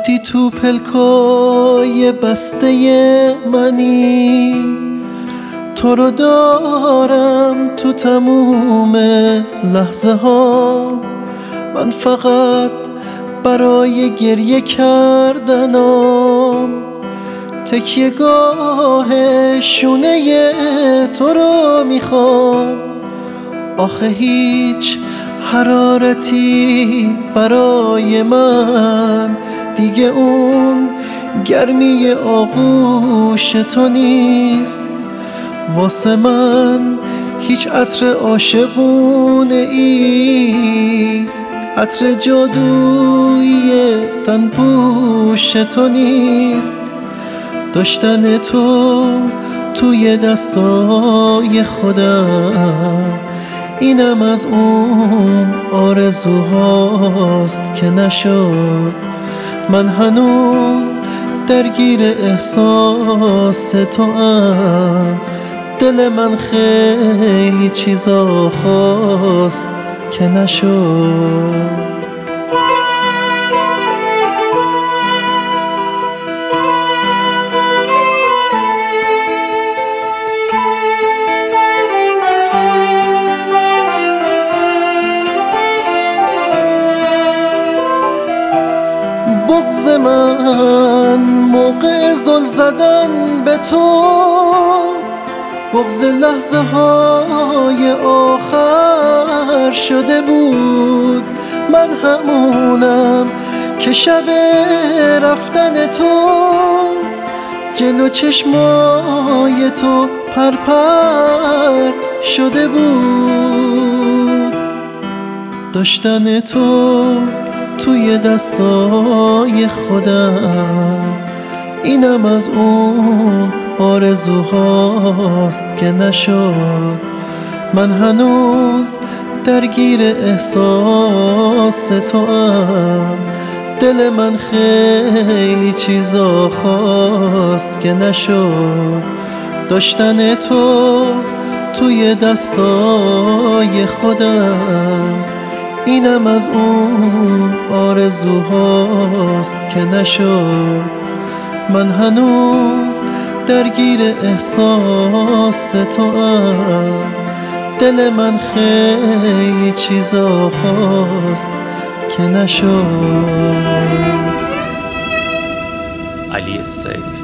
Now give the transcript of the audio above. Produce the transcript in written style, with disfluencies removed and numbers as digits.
گفتی تو پلکای بسته منی، تو رو دارم تو تموم لحظه ها. من فقط برای گریه کردنم تکیه گاه شونه تو رو میخوام. آخه هیچ حرارتی برای من دیگه اون گرمی آغوش تو نیست. واسه من هیچ عطر عاشقونه ای، عطر جادویی تن پوش تو نیست. داشتن تو توی دستای خودم، اینم از اون آرزوهاست که نشد. من هنوز درگیر احساس تو ام، دل من خیلی چیزا خواست که نشد. بغض من موقع زل زدن به تو، بغض لحظه های آخر شده بود. من همونم که شب رفتن تو جلو چشمای تو پرپر شده بود. داشتن تو توی دستای خودم، اینم از اون آرزوهاست که نشد. من هنوز درگیر احساس تو ام، دل من خیلی چیزا خواست که نشد. داشتن تو توی دستای خودم، اینم از اون آرزوهاست که نشد. من هنوز درگیر احساس تو ام، دل من خیلی چیزا خواست که نشد. علی السیف.